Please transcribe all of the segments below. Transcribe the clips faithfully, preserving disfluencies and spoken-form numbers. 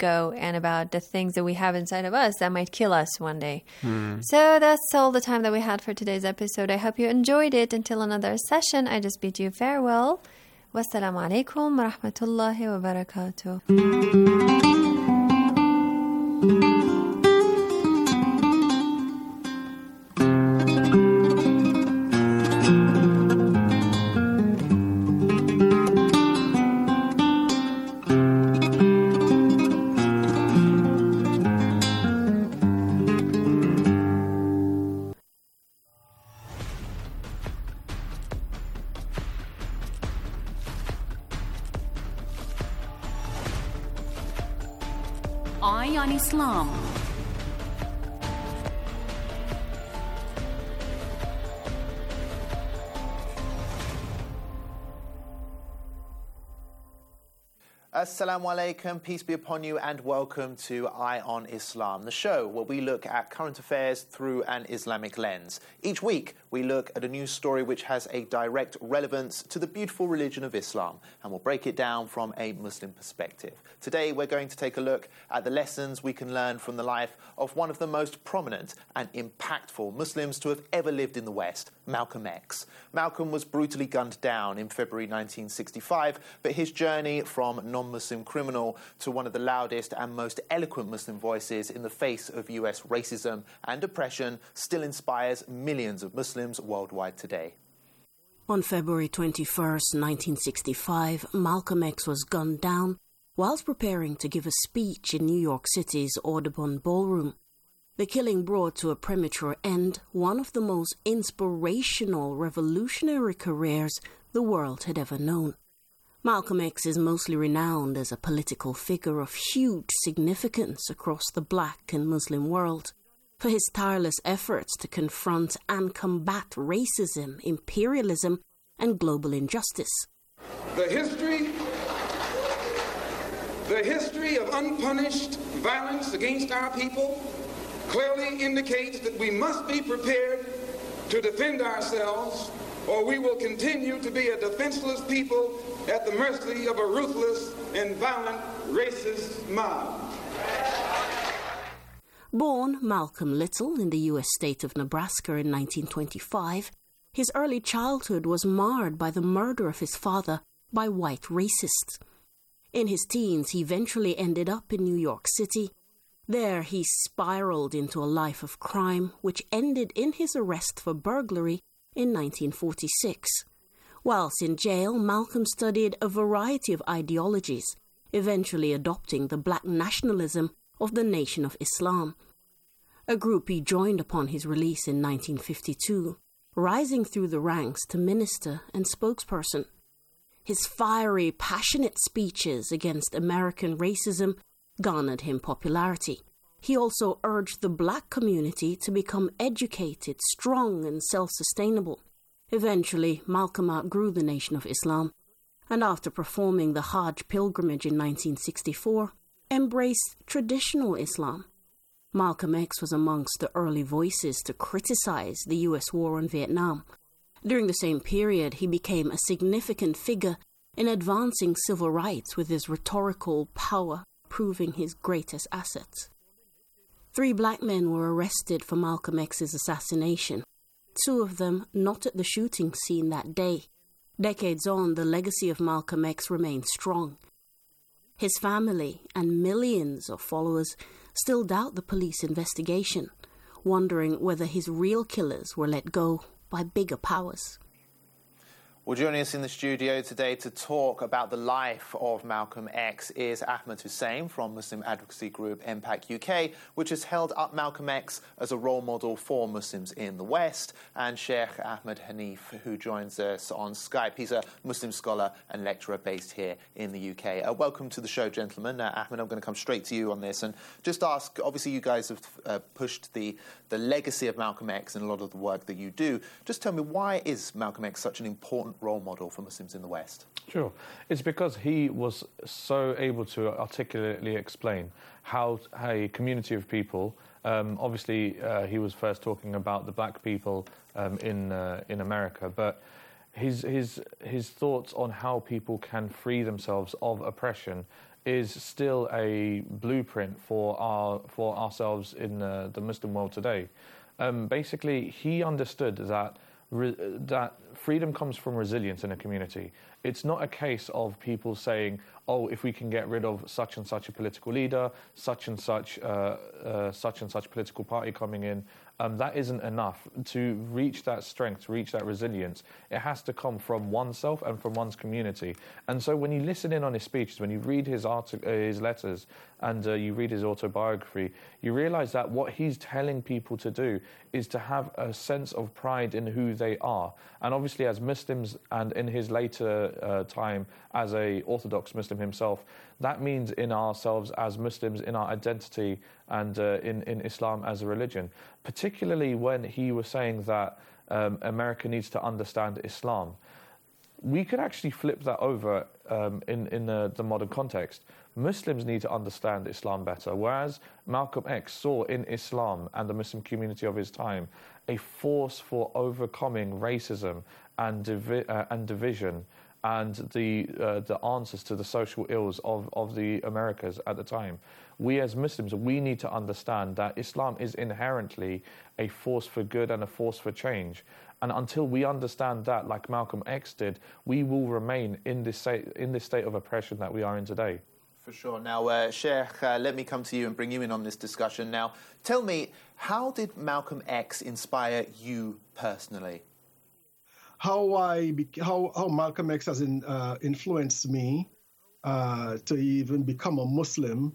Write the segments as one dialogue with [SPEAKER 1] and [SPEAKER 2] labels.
[SPEAKER 1] go and about the things that we have inside of us that might kill us one day. Mm. So that's all the time that we had for today's episode. I hope you enjoyed it. Until another session, I just bid you farewell. Wassalamu alaikum wa rahmatullahi wa barakatuh.
[SPEAKER 2] Eye on Islam.
[SPEAKER 3] Assalamu alaikum, peace be upon you, and welcome to Eye on Islam, the show where we look at current affairs through an Islamic lens. Each week, we look at a news story which has a direct relevance to the beautiful religion of Islam, and we'll break it down from a Muslim perspective. Today, we're going to take a look at the lessons we can learn from the life of one of the most prominent and impactful Muslims to have ever lived in the West, Malcolm X. Malcolm was brutally gunned down in February nineteen sixty-five, but his journey from non-Muslim criminal to one of the loudest and most eloquent Muslim voices in the face of U S racism and oppression still inspires millions of Muslims worldwide today.
[SPEAKER 4] On February twenty-first, nineteen sixty-five, Malcolm X was gunned down whilst preparing to give a speech in New York City's Audubon Ballroom. The killing brought to a premature end one of the most inspirational revolutionary careers the world had ever known. Malcolm X is mostly renowned as a political figure of huge significance across the black and Muslim world for his tireless efforts to confront and combat racism, imperialism, and global injustice.
[SPEAKER 5] The history, the history of unpunished violence against our people clearly indicates that we must be prepared to defend ourselves, or we will continue to be a defenseless people at the mercy of a ruthless and violent racist mob.
[SPEAKER 4] Born Malcolm Little in the U S state of Nebraska in nineteen twenty-five, his early childhood was marred by the murder of his father by white racists. In his teens, he eventually ended up in New York City. There, he spiraled into a life of crime, which ended in his arrest for burglary in nineteen forty-six. Whilst in jail, Malcolm studied a variety of ideologies, eventually adopting the black nationalism of the Nation of Islam, a group he joined upon his release in nineteen fifty-two, rising through the ranks to minister and spokesperson. His fiery, passionate speeches against American racism garnered him popularity. He also urged the black community to become educated, strong, and self-sustainable. Eventually, Malcolm outgrew the Nation of Islam, and after performing the Hajj pilgrimage in nineteen sixty-four, embraced traditional Islam. Malcolm X was amongst the early voices to criticize the U S war on Vietnam. During the same period, he became a significant figure in advancing civil rights with his rhetorical power proving his greatest asset. Three black men were arrested for Malcolm X's assassination, two of them not at the shooting scene that day. Decades on, the legacy of Malcolm X remains strong. His family and millions of followers still doubt the police investigation, wondering whether his real killers were let go by bigger powers.
[SPEAKER 3] Well, joining us in the studio today to talk about the life of Malcolm X is Ahmed Hussein from Muslim advocacy group M PAC U K, which has held up Malcolm X as a role model for Muslims in the West, and Sheikh Ahmed Hanif, who joins us on Skype. He's a Muslim scholar and lecturer based here in the U K. Uh, welcome to the show, gentlemen. Uh, Ahmed, I'm going to come straight to you on this and just ask, obviously you guys have uh, pushed the, the legacy of Malcolm X in a lot of the work that you do. Just tell me, why is Malcolm X such an important role model for Muslims in the West?
[SPEAKER 6] Sure. It's because he was so able to articulately explain how a community of people, um, obviously uh, he was first talking about the black people um, in uh, in America, but his his his thoughts on how people can free themselves of oppression is still a blueprint for our for ourselves in uh, the Muslim world today. Um, basically, he understood that re- that freedom comes from resilience in a community. It's not a case of people saying, oh, if we can get rid of such and such a political leader, such and such, uh, uh, such and such political party coming in, um, that isn't enough. To reach that strength, to reach that resilience, it has to come from oneself and from one's community. And so when you listen in on his speeches, when you read his, artic- uh, his letters and uh, you read his autobiography, you realize that what he's telling people to do is to have a sense of pride in who they are. And obviously as Muslims, and in his later uh, time as a Orthodox Muslim himself, that means in ourselves as Muslims, in our identity, and uh, in, in Islam as a religion. Particularly when he was saying that um, America needs to understand Islam. We could actually flip that over um, in, in the, the modern context. Muslims need to understand Islam better, whereas Malcolm X saw in Islam and the Muslim community of his time a force for overcoming racism and, divi- uh, and division and the uh, the answers to the social ills of, of the Americas at the time. We as Muslims, we need to understand that Islam is inherently a force for good and a force for change. And until we understand that, like Malcolm X did, we will remain in this state, in this state of oppression that we are in today.
[SPEAKER 3] For sure. Now, uh, Sheikh, uh, let me come to you and bring you in on this discussion. Now, tell me, how did Malcolm X inspire you personally?
[SPEAKER 7] How I be- how how Malcolm X has in, uh, influenced me uh, to even become a Muslim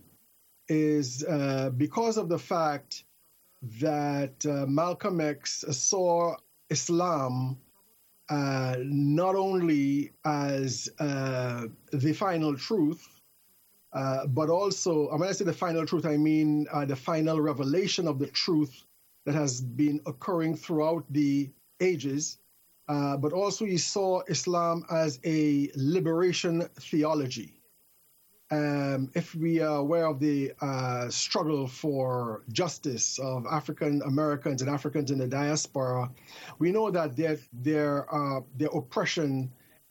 [SPEAKER 7] is uh, because of the fact that uh, Malcolm X saw Islam uh, not only as uh, the final truth, uh, but also, when I say the final truth, I mean uh, the final revelation of the truth that has been occurring throughout the ages. Uh, but also he saw Islam as a liberation theology. Um, if we are aware of the uh, struggle for justice of African Americans and Africans in the diaspora, we know that their their uh, their oppression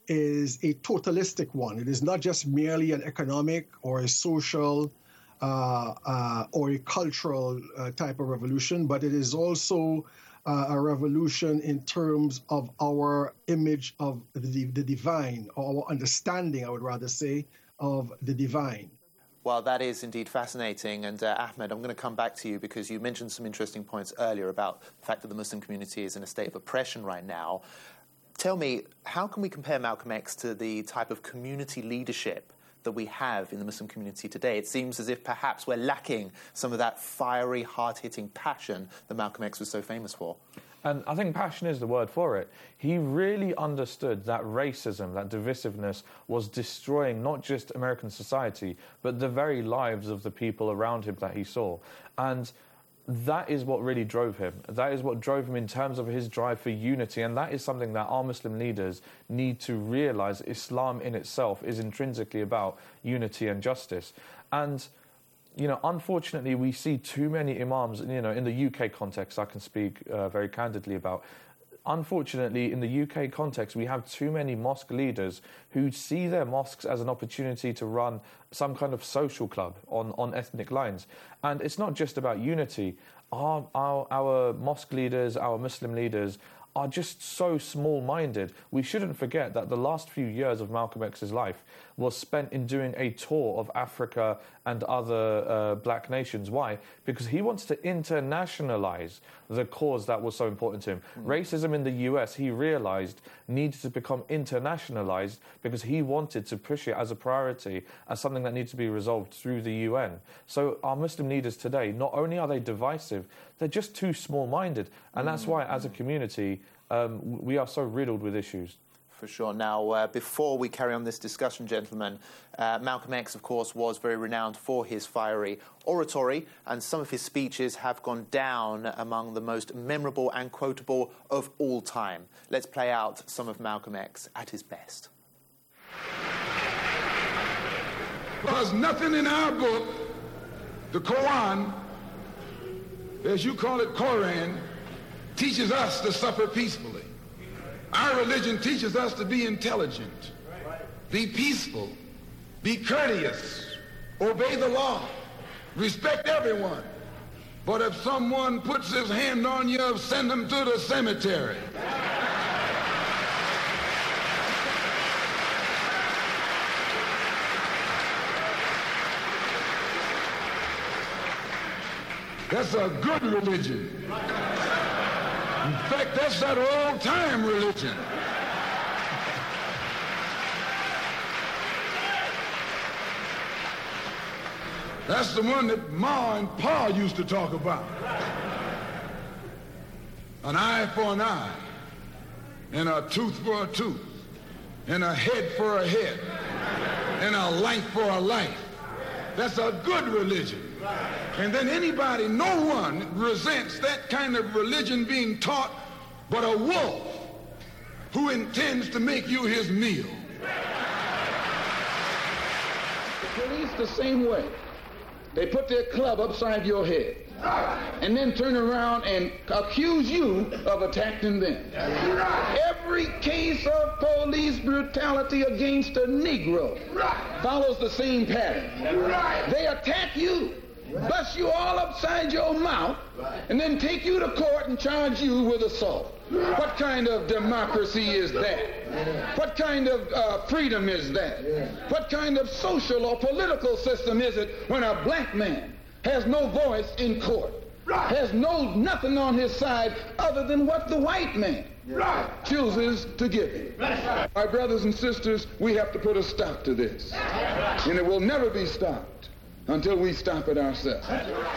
[SPEAKER 7] is a totalistic one. It is not just merely an economic or a social uh, uh, or a cultural uh, type of revolution, but it is also Uh, a revolution in terms of our image of the, the divine, or our understanding, I would rather say, of the divine.
[SPEAKER 3] Well, that is indeed fascinating. And uh, Ahmed, I'm going to come back to you because you mentioned some interesting points earlier about the fact that the Muslim community is in a state of oppression right now. Tell me, how can we compare Malcolm X to the type of community leadership that we have in the Muslim community today? It seems as if perhaps we're lacking some of that fiery, hard-hitting passion that Malcolm X was so famous for.
[SPEAKER 6] And I think passion is the word for it. He really understood that racism, that divisiveness, was destroying not just American society, but the very lives of the people around him that he saw. And that is what really drove him. That is what drove him in terms of his drive for unity. And that is something that our Muslim leaders need to realize. Islam in itself is intrinsically about unity and justice. And, you know, unfortunately, we see too many imams, you know, in the U K context, I can speak uh, very candidly about. Unfortunately, in the U K context, we have too many mosque leaders who see their mosques as an opportunity to run some kind of social club on, on ethnic lines. And it's not just about unity. Our, our, our mosque leaders, our Muslim leaders are just so small-minded. We shouldn't forget that the last few years of Malcolm X's life was spent in doing a tour of Africa and other uh, black nations. Why? Because he wants to internationalize the cause that was so important to him. Mm. Racism in the U S, he realized, needed to become internationalized because he wanted to push it as a priority, as something that needs to be resolved through the U N. So our Muslim leaders today, not only are they divisive, they're just too small-minded. And mm. that's why, as a community, um, we are so riddled with issues.
[SPEAKER 3] For sure. Now, uh, before we carry on this discussion, gentlemen, uh, Malcolm X, of course, was very renowned for his fiery oratory, and some of his speeches have gone down among the most memorable and quotable of all time. Let's play out some of Malcolm X at his best.
[SPEAKER 5] Because nothing in our book, the Quran, as you call it, Koran, teaches us to suffer peacefully. Our religion teaches us to be intelligent, be peaceful, be courteous, obey the law, respect everyone. But if someone puts his hand on you, send them to the cemetery. That's a good religion. In fact, that's that old-time religion. That's the one that Ma and Pa used to talk about. An eye for an eye, and a tooth for a tooth, and a head for a head, and a life for a life. That's a good religion. And then anybody, no one resents that kind of religion being taught but a wolf who intends to make you his meal. The police the same way. They put their club upside your head and then turn around and accuse you of attacking them. Every case of police brutality against a Negro follows the same pattern. They attack you, bust you all upside your mouth, and then take you to court and charge you with assault. What kind of democracy is that? What kind of uh, freedom is that? What kind of social or political system is it when a black man has no voice in court, has no nothing on his side other than what the white man chooses to give him? My brothers and sisters, we have to put a stop to this. And it will never be stopped until we stop it ourselves.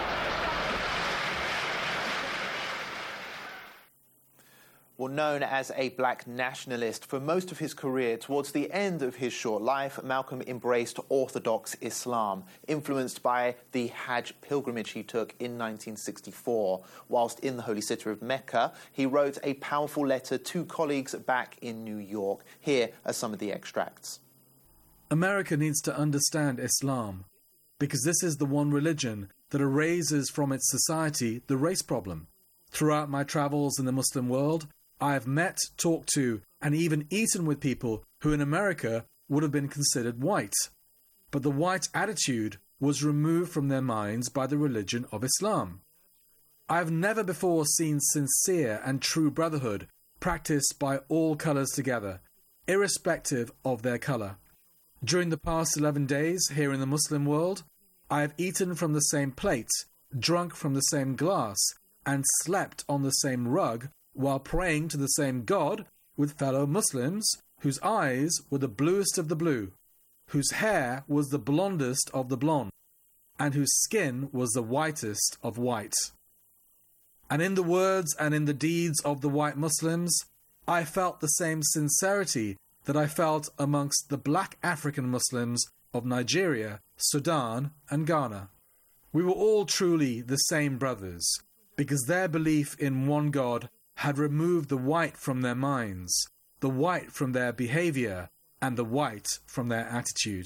[SPEAKER 3] Well, known as a black nationalist for most of his career, towards the end of his short life, Malcolm embraced Orthodox Islam, influenced by the Hajj pilgrimage he took in nineteen sixty-four. Whilst in the holy city of Mecca, he wrote a powerful letter to colleagues back in New York. Here are some of the extracts.
[SPEAKER 8] America needs to understand Islam, because this is the one religion that erases from its society the race problem. Throughout my travels in the Muslim world, I have met, talked to, and even eaten with people who in America would have been considered white. But the white attitude was removed from their minds by the religion of Islam. I have never before seen sincere and true brotherhood practiced by all colours together, irrespective of their colour. During the past eleven days here in the Muslim world, I have eaten from the same plate, drunk from the same glass, and slept on the same rug while praying to the same God with fellow Muslims whose eyes were the bluest of the blue, whose hair was the blondest of the blonde, and whose skin was the whitest of white. And in the words and in the deeds of the white Muslims, I felt the same sincerity that I felt amongst the black African Muslims of Nigeria, Sudan, and Ghana. We were all truly the same brothers, because their belief in one God had removed the white from their minds, the white from their behaviour, and the white from their attitude.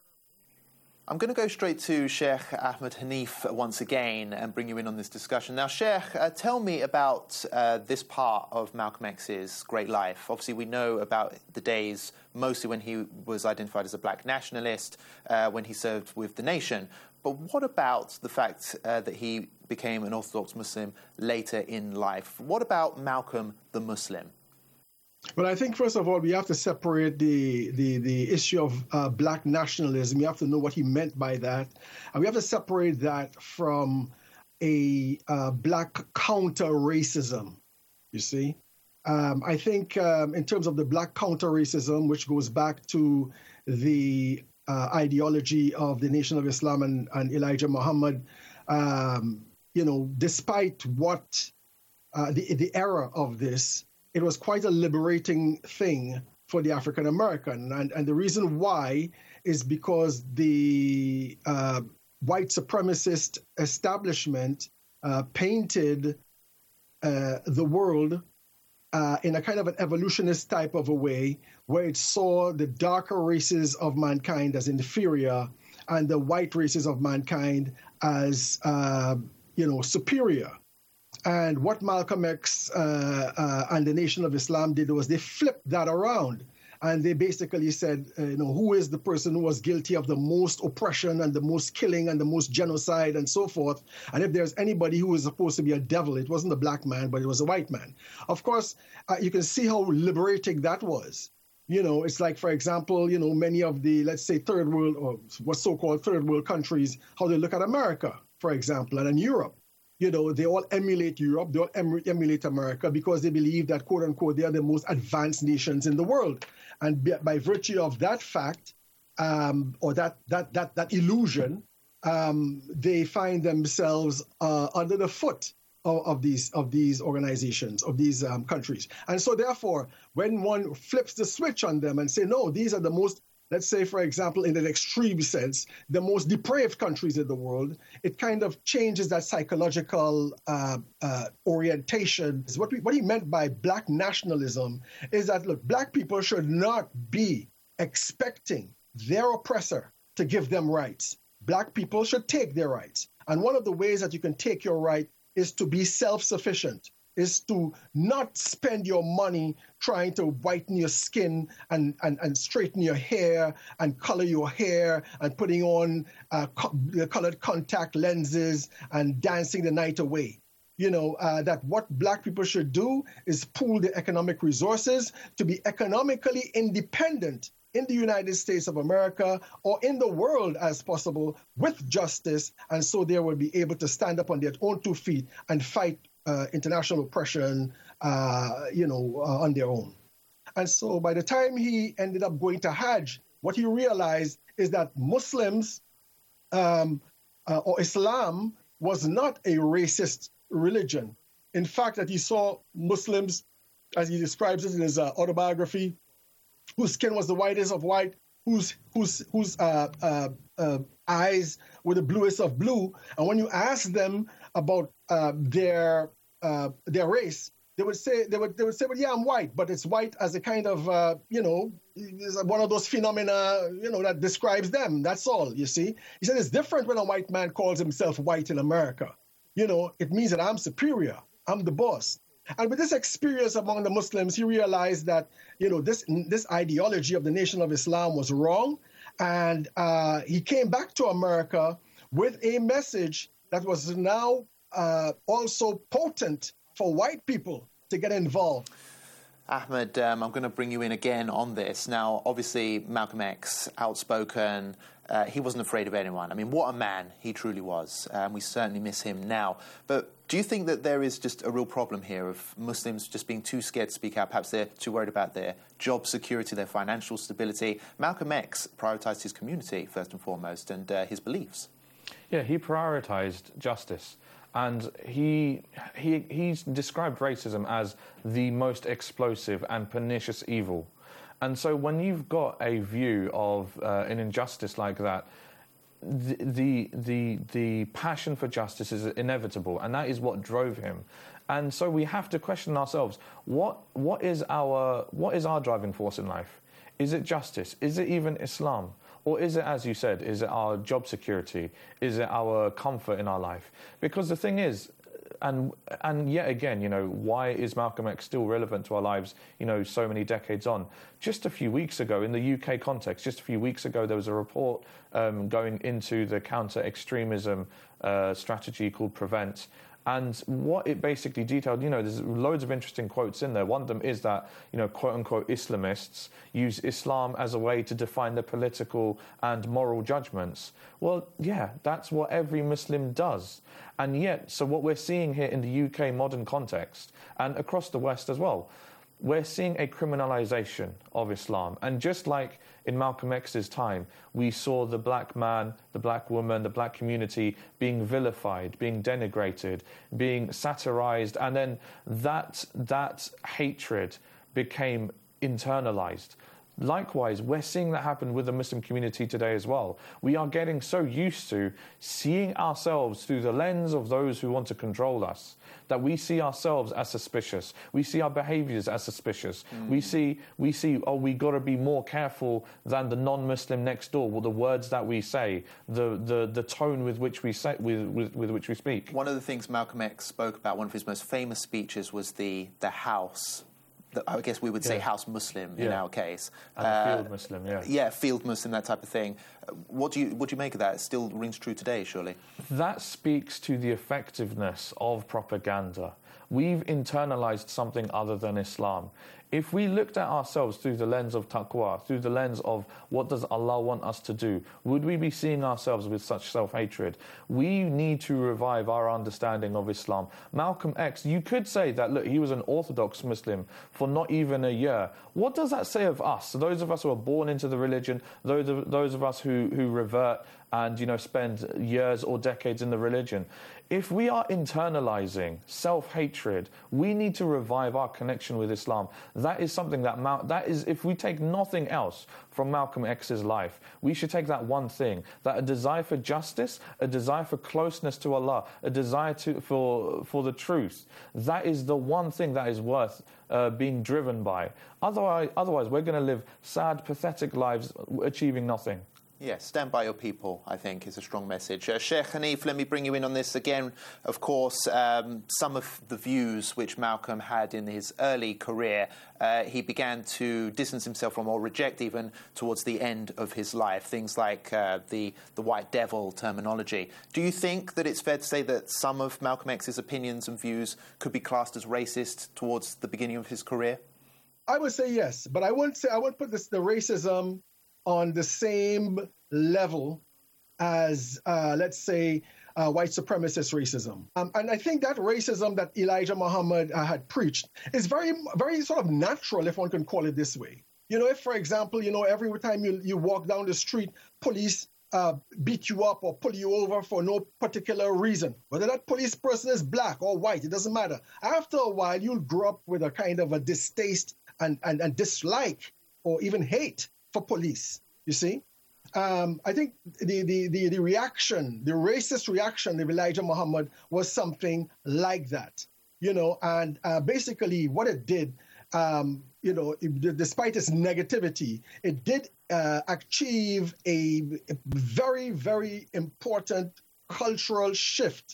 [SPEAKER 3] I'm going to go straight to Sheikh Ahmed Hanif once again and bring you in on this discussion. Now, Sheikh, uh, tell me about uh, this part of Malcolm X's great life. Obviously, we know about the days mostly when he was identified as a black nationalist, uh, when he served with the nation. But what about the fact uh, that he became an Orthodox Muslim later in life? What about Malcolm the Muslim?
[SPEAKER 7] Well, I think, first of all, we have to separate the the, the issue of uh, black nationalism. We have to know what he meant by that. And we have to separate that from a uh, black counter-racism, you see. Um, I think um, in terms of the black counter-racism, which goes back to the uh, ideology of the Nation of Islam and, and Elijah Muhammad, um, you know, despite what uh, the, the era of this, it was quite a liberating thing for the African American. And, and the reason why is because the uh, white supremacist establishment uh, painted uh, the world uh, in a kind of an evolutionist type of a way, where it saw the darker races of mankind as inferior and the white races of mankind as, uh, you know, superior. And what Malcolm X uh, uh, and the Nation of Islam did was they flipped that around. and they basically said, uh, you know, who is the person who was guilty of the most oppression and the most killing and the most genocide and so forth. And if there's anybody who was supposed to be a devil, it wasn't a black man, but it was a white man. Of course, uh, you can see how liberating that was. You know, it's like, for example, you know, many of the, let's say, third world or what's so-called third world countries, how they look at America, for example, and in Europe. You know, they all emulate Europe, they all em- emulate America because they believe that, quote unquote, they are the most advanced nations in the world. And by, by virtue of that fact, um, or that that that that illusion, um, they find themselves uh, under the foot of, of these of these organizations, of these um, countries. And so, therefore, when one flips the switch on them and say, no, these are the most, let's say, for example, in an extreme sense, the most depraved countries in the world, it kind of changes that psychological uh, uh, orientation. What, we, what he meant by black nationalism is that, look, black people should not be expecting their oppressor to give them rights. Black people should take their rights. And one of the ways that you can take your right is to be self-sufficient, is to not spend your money trying to whiten your skin and, and, and straighten your hair and color your hair and putting on uh, co- colored contact lenses and dancing the night away. You know, uh, that what black people should do is pool their economic resources to be economically independent in the United States of America or in the world as possible with justice. And so they will be able to stand up on their own two feet and fight Uh, international oppression, uh, you know, uh, on their own. And so by the time he ended up going to Hajj, what he realized is that Muslims um, uh, or Islam was not a racist religion. In fact, that he saw Muslims, as he describes it in his uh, autobiography, whose skin was the whitest of white, whose whose whose uh, uh, uh, eyes were the bluest of blue. And when you ask them about uh, their Uh, their race, they would say they would they would say, well, yeah, I'm white, but it's white as a kind of uh, you know, one of those phenomena, you know, that describes them. That's all. You see, he said it's different when a white man calls himself white in America. You know, it means that I'm superior, I'm the boss. And with this experience among the Muslims, he realized that, you know, this this ideology of the Nation of Islam was wrong, and uh, he came back to America with a message that was now Uh, also potent for white people to get involved.
[SPEAKER 3] Ahmed, um, I'm going to bring you in again on this. Now, obviously, Malcolm X, outspoken, uh, he wasn't afraid of anyone. I mean, what a man he truly was, and um, we certainly miss him now. But do you think that there is just a real problem here of Muslims just being too scared to speak out? Perhaps they're too worried about their job security, their financial stability. Malcolm X prioritised his community, first and foremost, and uh, his beliefs.
[SPEAKER 6] Yeah, he prioritised justice. And he, he he's described racism as the most explosive and pernicious evil. And so when you've got a view of uh, an injustice like that, the, the the the passion for justice is inevitable, and that is what drove him. And so we have to question ourselves: what what is our what is our driving force in life? Is it justice? Is it even Islam? Or is it, as you said, is it our job security? Is it our comfort in our life? Because the thing is, and and yet again, you know, why is Malcolm X still relevant to our lives, you know, so many decades on? Just a few weeks ago, in the U K context, just a few weeks ago, there was a report um, going into the counter-extremism uh, strategy called PREVENT. And what it basically detailed, you know, there's loads of interesting quotes in there. One of them is that, you know, quote-unquote Islamists use Islam as a way to define their political and moral judgments. Well, yeah, that's what every Muslim does. And yet, so what we're seeing here in the U K modern context, and across the West as well, we're seeing a criminalization of Islam. And just like in Malcolm X's time, we saw the black man, the black woman, the black community being vilified, being denigrated, being satirized, and then that that hatred became internalized. Likewise, we're seeing that happen with the Muslim community today as well. We are getting so used to seeing ourselves through the lens of those who want to control us that we see ourselves as suspicious. We see our behaviors as suspicious. Mm. We see, we see, oh, we got to be more careful than the non-Muslim next door. Well, the words that we say, the the the tone with which we say, with, with with which we speak.
[SPEAKER 3] One of the things Malcolm X spoke about, one of his most famous speeches, was the the house the, I guess we would say
[SPEAKER 6] Yeah.
[SPEAKER 3] house Muslim in
[SPEAKER 6] Yeah.
[SPEAKER 3] our case.
[SPEAKER 6] And a
[SPEAKER 3] Uh,
[SPEAKER 6] field Muslim, yeah.
[SPEAKER 3] Yeah, field Muslim, that type of thing. Uh, What do you what do you make of that? It still rings true today, surely.
[SPEAKER 6] That speaks to the effectiveness of propaganda. We've internalized something other than Islam. If we looked at ourselves through the lens of taqwa, through the lens of what does Allah want us to do, would we be seeing ourselves with such self-hatred? We need to revive our understanding of Islam. Malcolm X, you could say that, look, he was an Orthodox Muslim for not even a year. What does that say of us? Those of us who are born into the religion, those of, those of us who, who revert and, you know, spend years or decades in the religion. If we are internalizing self-hatred, we need to revive our connection with Islam. That is something that, Mal- that is, if we take nothing else from Malcolm X's life, we should take that one thing, that a desire for justice, a desire for closeness to Allah, a desire to, for, for the truth. That is the one thing that is worth uh, being driven by. Otherwise, otherwise we're going to live sad, pathetic lives achieving nothing.
[SPEAKER 3] Yes, stand by your people, I think, is a strong message. Uh, Sheikh Hanif, let me bring you in on this again. Of course, um, some of the views which Malcolm had in his early career, uh, he began to distance himself from or reject even towards the end of his life, things like uh, the, the white devil terminology. Do you think that it's fair to say that some of Malcolm X's opinions and views could be classed as racist towards the beginning of his career?
[SPEAKER 7] I would say yes, but I wouldn't say I wouldn't put this the racism on the same level as, uh, let's say, uh, white supremacist racism. Um, and I think that racism that Elijah Muhammad uh, had preached is very, very sort of natural, if one can call it this way. You know, if, for example, you know, every time you, you walk down the street, police uh, beat you up or pull you over for no particular reason, whether that police person is black or white, it doesn't matter. After a while, you'll grow up with a kind of a distaste and, and, and dislike or even hate for police, you see? Um, I think the, the, the, the reaction, the racist reaction of Elijah Muhammad was something like that, you know, and uh, basically what it did, um, you know, it, despite its negativity, it did uh, achieve a, a very, very important cultural shift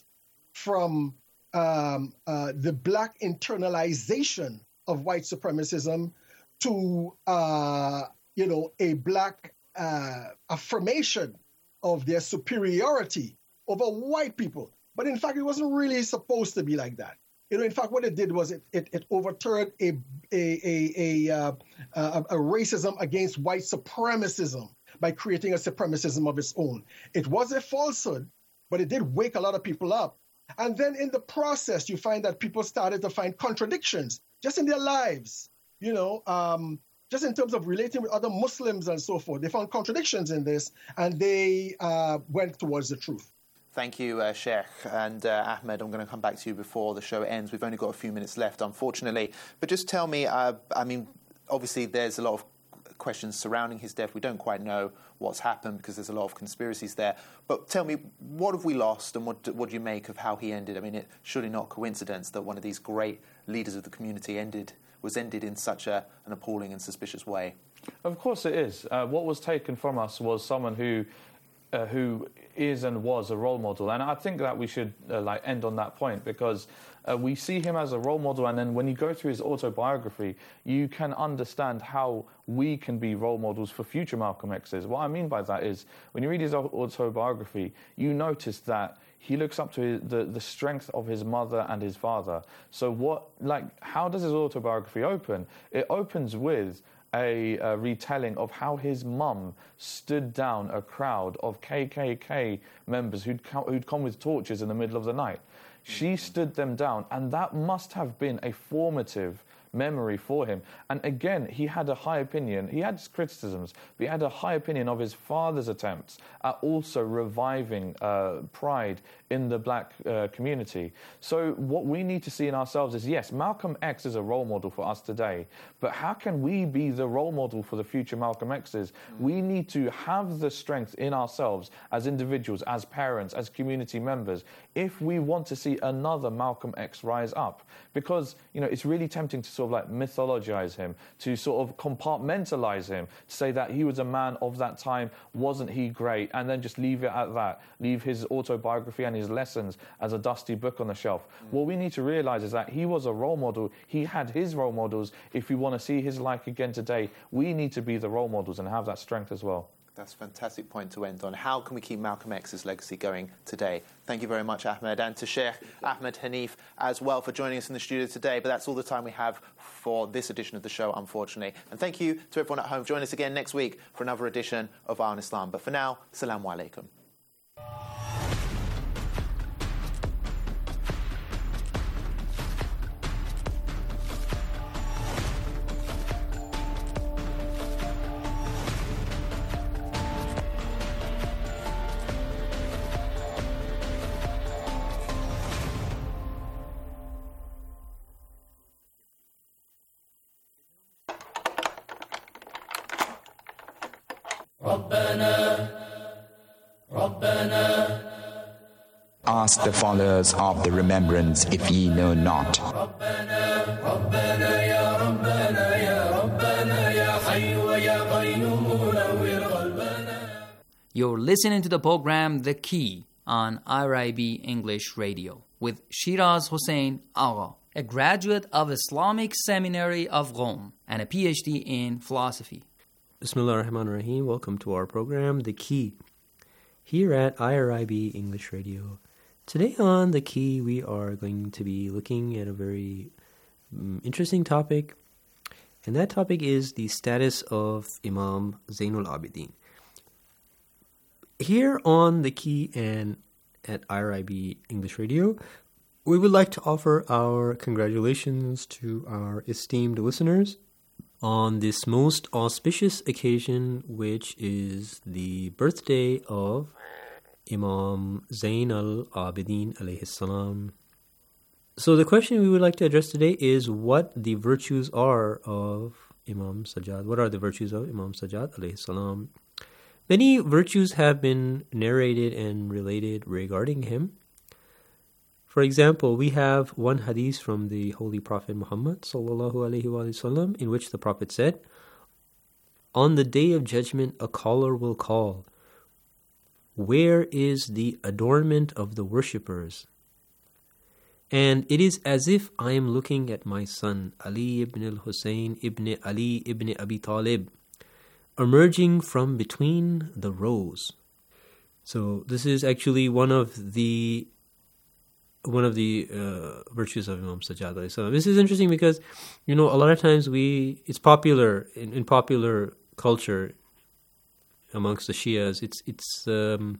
[SPEAKER 7] from um, uh, the black internalization of white supremacism to, uh, you know, a black uh, affirmation of their superiority over white people. But in fact, it wasn't really supposed to be like that. You know, in fact, what it did was it it, it overturned a a a a, uh, a a racism against white supremacism by creating a supremacism of its own. It was a falsehood, but it did wake a lot of people up. And then in the process, you find that people started to find contradictions just in their lives. You know, um, just in terms of relating with other Muslims and so forth. They found contradictions in this, and they uh, went towards the truth.
[SPEAKER 3] Thank you, uh, Sheikh. And uh, Ahmed, I'm going to come back to you before the show ends. We've only got a few minutes left, unfortunately. But just tell me, uh, I mean, obviously there's a lot of questions surrounding his death. We don't quite know what's happened because there's a lot of conspiracies there. But tell me, what have we lost and what do, what do you make of how he ended? I mean, it's surely not coincidence that one of these great leaders of the community ended was ended in such a, an appalling and suspicious way.
[SPEAKER 6] Of course it is. Uh, what was taken from us was someone who uh, who is and was a role model. And I think that we should uh, like end on that point because uh, we see him as a role model, and then when you go through his autobiography, you can understand how we can be role models for future Malcolm X's. What I mean by that is when you read his autobiography, you notice that he looks up to his, the, the strength of his mother and his father. So what, like, how does his autobiography open? It opens with a, a retelling of how his mum stood down a crowd of K K K members who'd, co- who'd come with torches in the middle of the night. She stood them down, and that must have been a formative memory for him. And again, he had a high opinion. He had his criticisms, but he had a high opinion of his father's attempts at also reviving uh, pride in the black uh, community. So what we need to see in ourselves is, yes, Malcolm X is a role model for us today, but how can we be the role model for the future Malcolm X's? Mm. We need to have the strength in ourselves as individuals, as parents, as community members, if we want to see another Malcolm X rise up. Because, you know, it's really tempting to sort sort of like mythologize him, to sort of compartmentalize him, to say that he was a man of that time, wasn't he great, and then just leave it at that, leave his autobiography and his lessons as a dusty book on the shelf. Mm. What we need to realize is that he was a role model. He had his role models. If we want to see his life again today, we need to be the role models and have that strength as well.
[SPEAKER 3] That's a fantastic point to end on. How can we keep Malcolm X's legacy going today? Thank you very much, Ahmed, and to Sheikh Ahmed Hanif as well for joining us in the studio today. But that's all the time we have for this edition of the show, unfortunately. And thank you to everyone at home. Join us again next week for another edition of Eye on Islam. But for now, Assalamu alaikum.
[SPEAKER 9] Ask the followers of the remembrance if ye know not.
[SPEAKER 10] You're listening to the program The Key on I R I B English Radio with Shiraz Hossein Agha, a graduate of Islamic Seminary of Rome and a P H D in philosophy.
[SPEAKER 11] Bismillah ar-Rahman ar-Rahim. Welcome to our program, The Key, here at I R I B English Radio. Today on The Key, we are going to be looking at a very um, interesting topic, and that topic is the status of Imam Zainul Abidin. Here on The Key and at I R I B English Radio, we would like to offer our congratulations to our esteemed listeners on this most auspicious occasion, which is the birthday of Imam Zain al-Abidin alayhi salam. So the question we would like to address today is what the virtues are of Imam Sajjad. What are the virtues of Imam Sajjad alayhi salam? Many virtues have been narrated and related regarding him. For example, we have one hadith from the Holy Prophet Muhammad sallallahu alaihi wasallam, in which the Prophet said, "On the day of judgment, a caller will call, 'Where is the adornment of the worshippers?' And it is as if I am looking at my son, Ali ibn al-Hussein ibn Ali ibn Abi Talib, emerging from between the rows." So this is actually one of the one of the uh, virtues of Imam Sajjad alayhi salam. This is interesting because, you know, a lot of times we it's popular in, in popular culture amongst the Shias. It's it's um,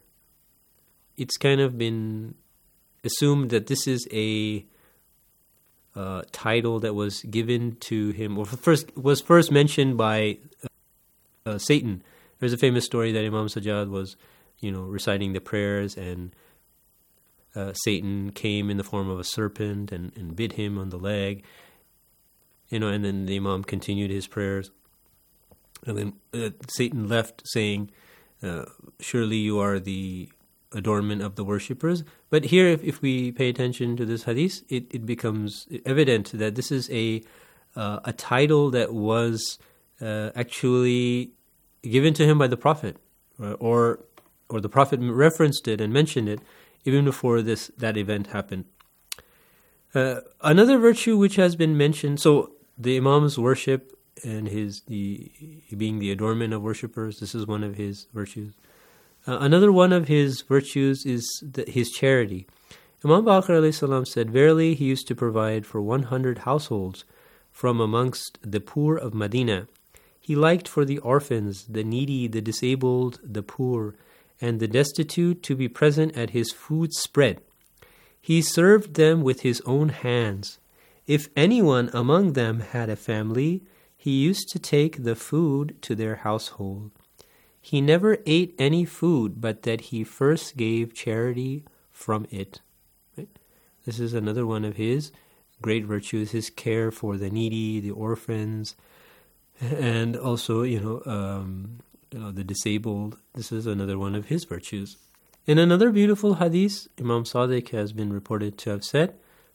[SPEAKER 11] it's kind of been assumed that this is a uh, title that was given to him, or first was first mentioned by uh, uh, Satan. There's a famous story that Imam Sajjad was, you know, reciting the prayers, and uh, Satan came in the form of a serpent and, and bit him on the leg. You know, and then the Imam continued his prayers. And then uh, Satan left saying, uh, surely you are the adornment of the worshippers. But here, if, if we pay attention to this hadith, it, it becomes evident that this is a uh, a title that was uh, actually given to him by the Prophet, or or the Prophet referenced it and mentioned it even before this that event happened. Uh, another virtue which has been mentioned, so the Imam's worship and his the being the adornment of worshippers, this is one of his virtues. Uh, another one of his virtues is the, his charity. Imam Baqir alayhi salam said, "Verily, he used to provide for one hundred households from amongst the poor of Medina. He liked for the orphans, the needy, the disabled, the poor, and the destitute to be present at his food spread. He served them with his own hands. If anyone among them had a family, he used to take the food to their household. He never ate any food but that he first gave charity from it." Right? This is another one of his great virtues, his care for the needy, the orphans, and also, you know, um, you know, the disabled. This is another one of his virtues. In another beautiful hadith, Imam Sadiq has been reported to have said,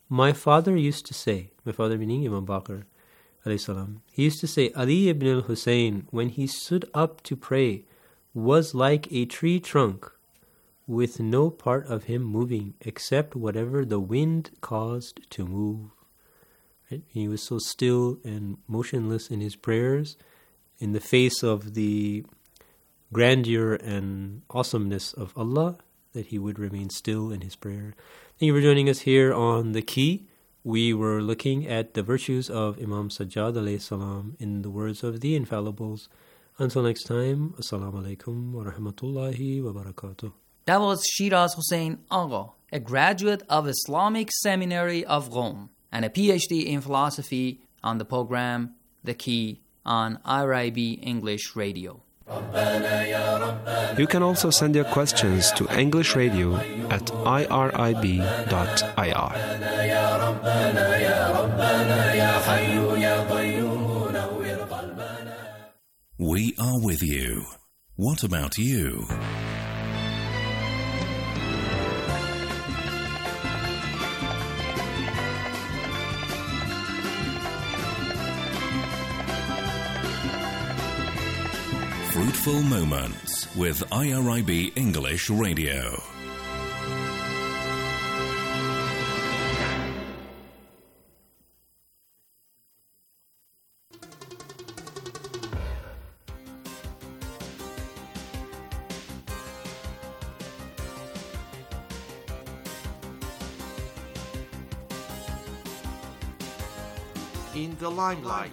[SPEAKER 11] My father used to say, my father meaning Imam Baqir, alayhi salam, he used to say, Ali ibn al-Hussein, when he stood up to pray, was like a tree trunk, with no part of him moving, except whatever the wind caused to move. Right? He was so still and motionless in his prayers, in the face of the grandeur and awesomeness of Allah, that he would remain still in his prayer. Thank you for joining us here on The Key. We were looking at the virtues of Imam Sajjad alayhi salam in the words of the Infallibles. Until next time, Assalamu alaikum wa rahmatullahi wa barakatuh.
[SPEAKER 10] That was Shiraz Hossein Agha, a graduate of Islamic Seminary of Rome and a P H D in philosophy, on the program The Key on I R I B English Radio.
[SPEAKER 12] You can also send your questions to English Radio at I R I B dot I R.
[SPEAKER 13] We are with you. What about you? Fruitful Moments with I R I B English Radio.
[SPEAKER 3] In the limelight.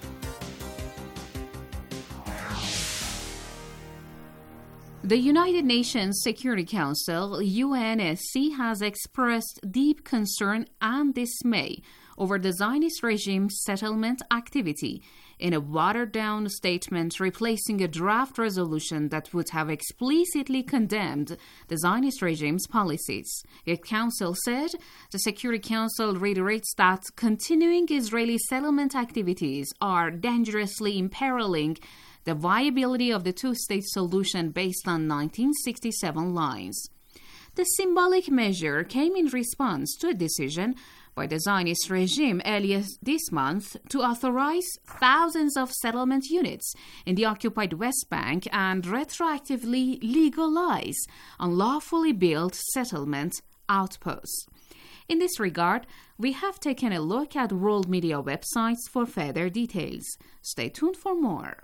[SPEAKER 2] The United Nations Security Council, U N S C, has expressed deep concern and dismay over the Zionist regime's settlement activity in a watered-down statement replacing a draft resolution that would have explicitly condemned the Zionist regime's policies. The Council said the Security Council reiterates that continuing Israeli settlement activities are dangerously imperiling the viability of the two-state solution based on nineteen sixty-seven lines. The symbolic measure came in response to a decision by the Zionist regime earlier this month to authorize thousands of settlement units in the occupied West Bank and retroactively legalize unlawfully built settlement outposts. In this regard, we have taken a look at world media websites for further details. Stay tuned for more.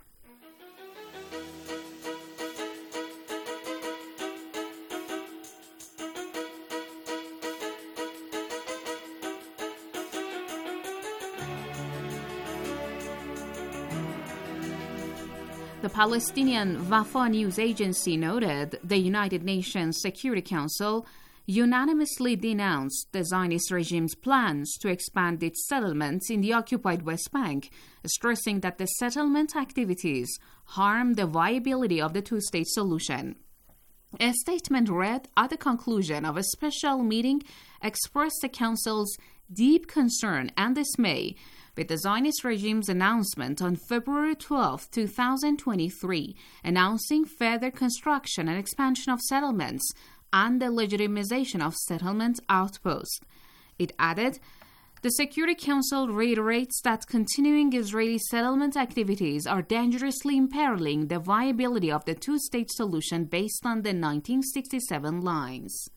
[SPEAKER 2] The Palestinian Wafa news agency noted the United Nations Security Council unanimously denounced the Zionist regime's plans to expand its settlements in the occupied West Bank, stressing that the settlement activities harm the viability of the two-state solution. A statement read at the conclusion of a special meeting expressed the Council's deep concern and dismay with the Zionist regime's announcement on February twelfth, twenty twenty-three, announcing further construction and expansion of settlements and the legitimization of settlement outposts. It added, the Security Council reiterates that continuing Israeli settlement activities are dangerously imperiling the viability of the two-state solution based on the nineteen sixty-seven lines.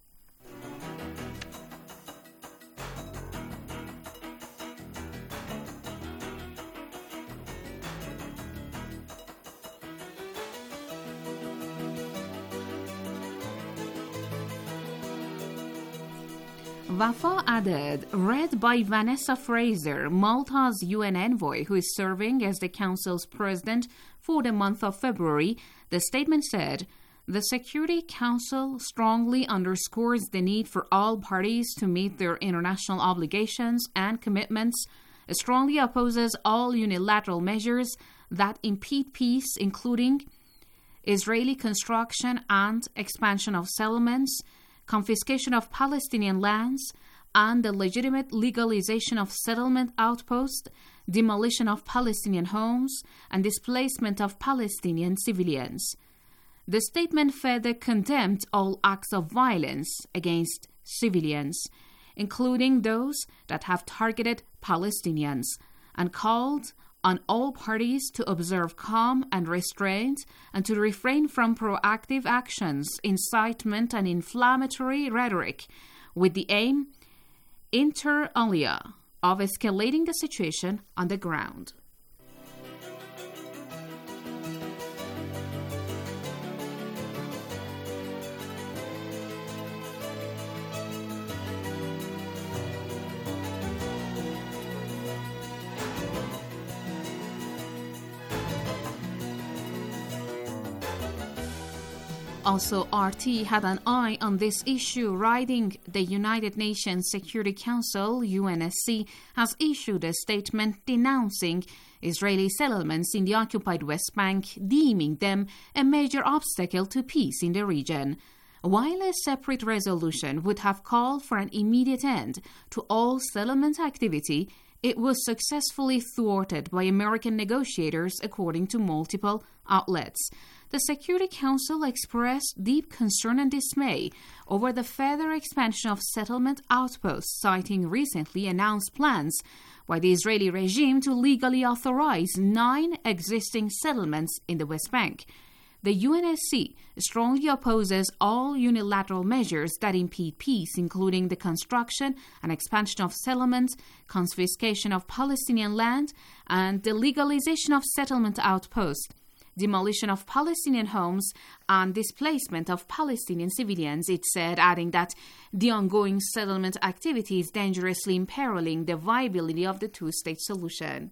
[SPEAKER 2] Wafa added, read by Vanessa Fraser, Malta's U N envoy who is serving as the Council's president for the month of February, the statement said, the Security Council strongly underscores the need for all parties to meet their international obligations and commitments, strongly opposes all unilateral measures that impede peace, including Israeli construction and expansion of settlements, confiscation of Palestinian lands, and the legitimate legalization of settlement outposts, demolition of Palestinian homes, and displacement of Palestinian civilians. The statement further condemned all acts of violence against civilians. including those that have targeted Palestinians, and called on all parties to observe calm and restraint and to refrain from proactive actions, incitement, and inflammatory rhetoric, with the aim, inter alia, of escalating the situation on the ground. Also, R T had an eye on this issue, writing, the United Nations Security Council, U N S C, has issued a statement denouncing Israeli settlements in the occupied West Bank, deeming them a major obstacle to peace in the region. While a separate resolution would have called for an immediate end to all settlement activity, it was successfully thwarted by American negotiators, according to multiple outlets. The Security Council expressed deep concern and dismay over the further expansion of settlement outposts, citing recently announced plans by the Israeli regime to legally authorize nine existing settlements in the West Bank. The U N S C strongly opposes all unilateral measures that impede peace, including the construction and expansion of settlements, confiscation of Palestinian land, and the legalization of settlement outposts, demolition of Palestinian homes, and displacement of Palestinian civilians, it said, adding that the ongoing settlement activity is dangerously imperiling the viability of the two-state solution.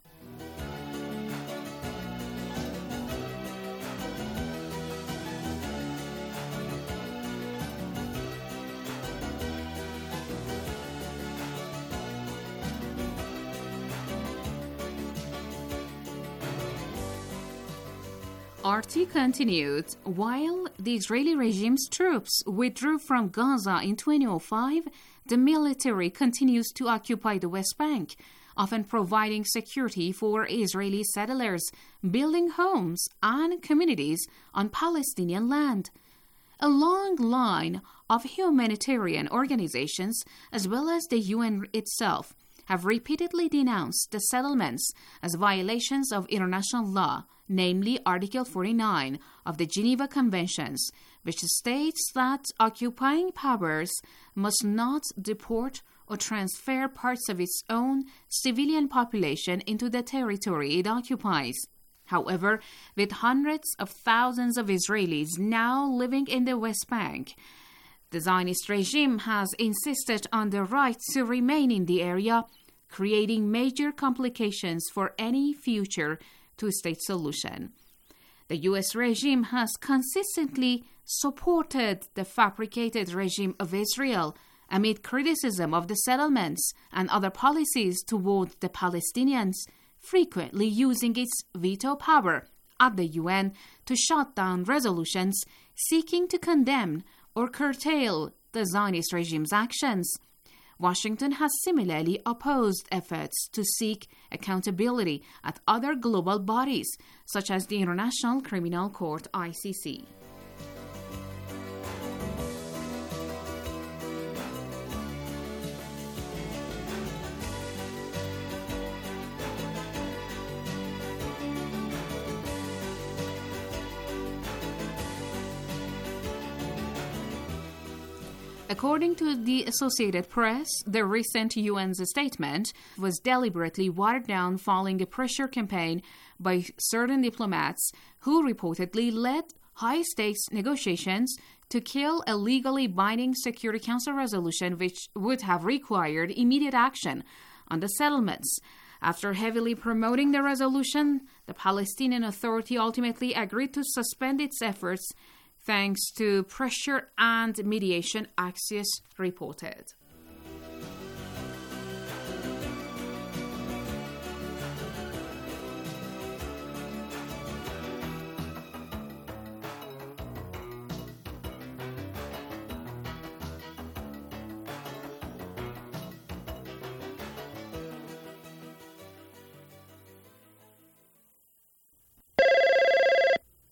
[SPEAKER 2] R T continued, while the Israeli regime's troops withdrew from Gaza in twenty oh five, the military continues to occupy the West Bank, often providing security for Israeli settlers, building homes and communities on Palestinian land. A long line of humanitarian organizations, as well as the U N itself, have repeatedly denounced the settlements as violations of international law, namely Article forty-nine of the Geneva Conventions, which states that occupying powers must not deport or transfer parts of its own civilian population into the territory it occupies. However, with hundreds of thousands of Israelis now living in the West Bank, the Zionist regime has insisted on the right to remain in the area, creating major complications for any future two-state solution. The U S regime has consistently supported the fabricated regime of Israel amid criticism of the settlements and other policies toward the Palestinians, frequently using its veto power at the U N to shut down resolutions seeking to condemn or curtail the Zionist regime's actions. Washington has similarly opposed efforts to seek accountability at other global bodies, such as the International Criminal Court, I C C. According to the Associated Press, the recent U N's statement was deliberately watered down following a pressure campaign by certain diplomats who reportedly led high-stakes negotiations to kill a legally binding Security Council resolution which would have required immediate action on the settlements. After heavily promoting the resolution, the Palestinian Authority ultimately agreed to suspend its efforts thanks to pressure and mediation, Axios reported.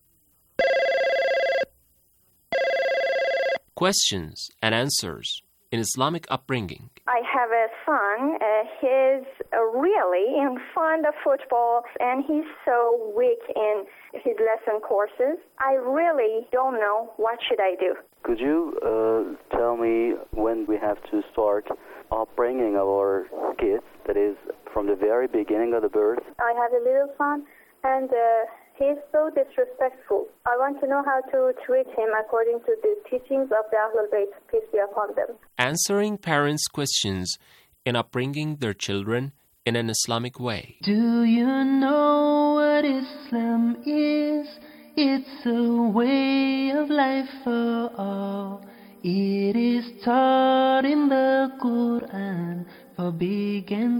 [SPEAKER 14] Questions and answers
[SPEAKER 12] in Islamic upbringing.
[SPEAKER 14] I have a son. Uh, he's uh, really in fond of football, and he's so weak in his lesson courses. I really don't know what should I do.
[SPEAKER 15] Could you uh, tell me when we have to start upbringing our kids, that is, from the very beginning of the birth?
[SPEAKER 14] I have a little son, and uh, he's so disrespectful. I want to know how to treat him according to the teachings of the Ahlul Bayt, peace be upon them.
[SPEAKER 12] Answering parents' questions in upbringing their children in an Islamic way.
[SPEAKER 16] Do you know what Islam is? It's a way of life for all. It is taught in the Quran for big and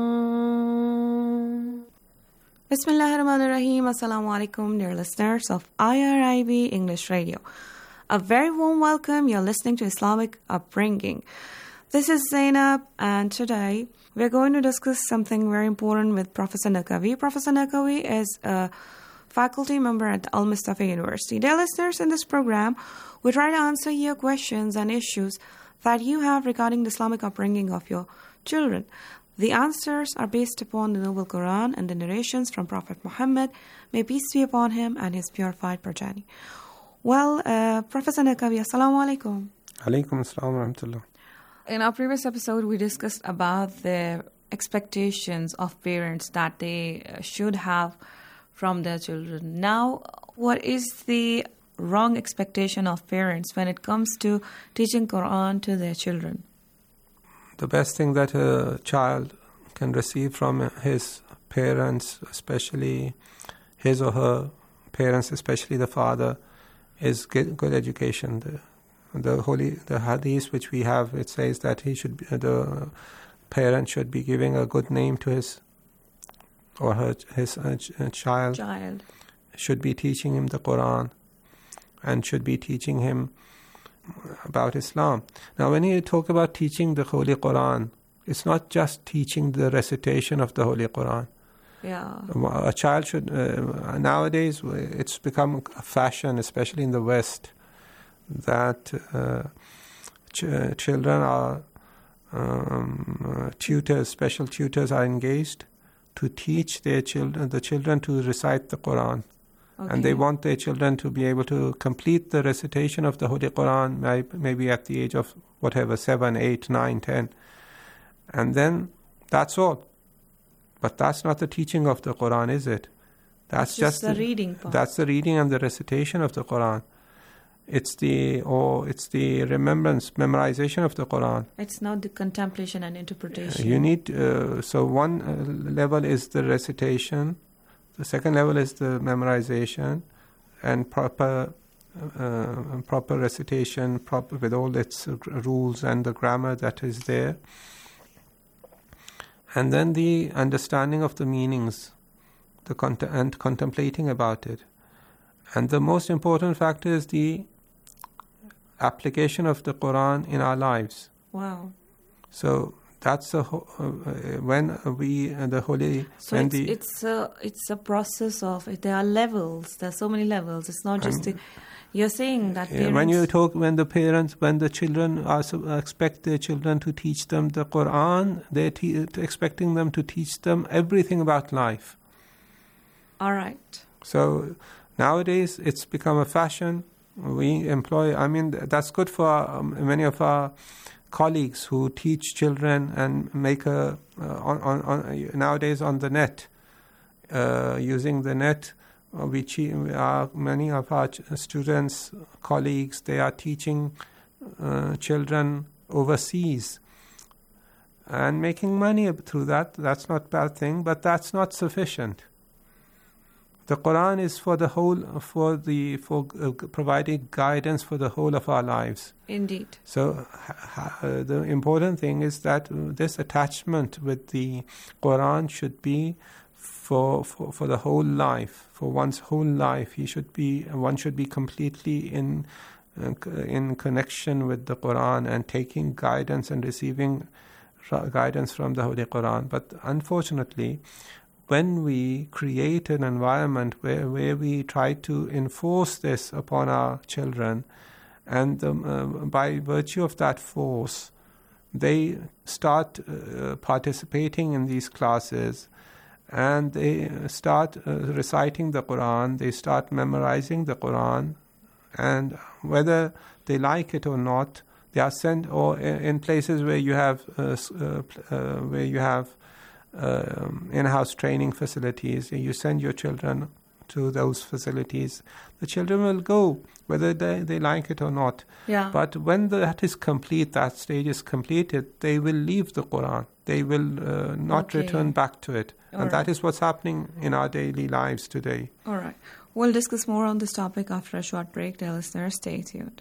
[SPEAKER 16] small.
[SPEAKER 17] Bismillahir Rahmanir Rahim. Assalamu alaikum, dear listeners of I R I B English Radio. A very warm welcome. You're listening to Islamic Upbringing. This is Zainab, and today we're going to discuss something very important with Professor Naqvi. Professor Naqvi is a faculty member at Al Mustafa University. Dear listeners, in this program, we try to answer your questions and issues that you have regarding the Islamic upbringing of your children. The answers are based upon the Noble Quran and the narrations from Prophet Muhammad, may peace be upon him and his purified progeny. Well, uh, Professor Naqvi, assalamu alaikum.
[SPEAKER 18] Alaikum assalam wa rahmatullah.
[SPEAKER 17] In our previous episode, we discussed about the expectations of parents that they should have from their children. Now, what is the wrong expectation of parents when it comes to teaching Quran to their children?
[SPEAKER 18] The best thing that a child can receive from his parents, especially his or her parents, especially the father, is good education. The, the holy, the hadith which we have, it says that he should, be, the parent should be giving a good name to his or her his uh, child.
[SPEAKER 17] Child
[SPEAKER 18] should be teaching him the Quran and should be teaching him about Islam. Now, when you talk about teaching the Holy Quran, it's not just teaching the recitation of the Holy Quran.
[SPEAKER 17] Yeah.
[SPEAKER 18] A child should, uh, nowadays, it's become a fashion, especially in the West, that uh, ch- children are, um, uh, tutors, special tutors are engaged to teach their children, the children to recite the Quran. Okay. And they want their children to be able to complete the recitation of the Holy Quran, maybe at the age of whatever, seven, eight, nine, ten. And then that's all. But that's not the teaching of the Quran, is it? That's
[SPEAKER 17] just,
[SPEAKER 18] just
[SPEAKER 17] the, the reading part.
[SPEAKER 18] That's the reading and the recitation of the Quran. It's the or it's the remembrance, memorization of the Quran.
[SPEAKER 17] It's not the contemplation and interpretation.
[SPEAKER 18] You need uh, so one uh, level is the recitation, the second level is the memorization, and proper uh, proper recitation, proper with all its uh, rules and the grammar that is there, and then the understanding of the meanings, the cont- and contemplating about it, and the most important factor is the application of the Quran in our lives.
[SPEAKER 17] Wow.
[SPEAKER 18] So that's a, uh, when we uh, the holy.
[SPEAKER 17] So
[SPEAKER 18] when
[SPEAKER 17] it's
[SPEAKER 18] the,
[SPEAKER 17] it's a it's a process of there are levels. There are so many levels. It's not just. Um, the, you're saying that
[SPEAKER 18] yeah, when you talk when the parents when the children are expect their children to teach them the Quran, they're te- expecting them to teach them everything about life.
[SPEAKER 17] All right.
[SPEAKER 18] So nowadays it's become a fashion. We employ, I mean, that's good for um, many of our colleagues who teach children and make a, uh, on, on, on, nowadays on the net, uh, using the net, uh, we, che- we are, many of our ch- students, colleagues, they are teaching uh, children overseas and making money through that. That's not a bad thing, but that's not sufficient. The Quran is for the whole, for the for uh, providing guidance for the whole of our lives.
[SPEAKER 17] Indeed.
[SPEAKER 18] So ha, uh, the important thing is that this attachment with the Quran should be for, for for the whole life, for one's whole life. He should be one should be completely in uh, in connection with the Quran and taking guidance and receiving guidance from the Holy Quran. But unfortunately, when we create an environment where, where we try to enforce this upon our children, and um, uh, by virtue of that force, they start uh, participating in these classes, and they start uh, reciting the Quran, they start memorizing the Quran, and whether they like it or not, they are sent, or in places where you have uh, uh, uh, where you have uh, in-house training facilities, you send your children to those facilities. The children will go, whether they, they like it or not.
[SPEAKER 17] Yeah.
[SPEAKER 18] But when that is complete, that stage is completed, they will leave the Quran. They will uh, not
[SPEAKER 17] Okay.
[SPEAKER 18] return back to it.
[SPEAKER 17] All
[SPEAKER 18] and
[SPEAKER 17] right.
[SPEAKER 18] that is what's happening in our daily lives today.
[SPEAKER 17] All right. We'll discuss more on this topic after a short break. Dear listeners, stay tuned.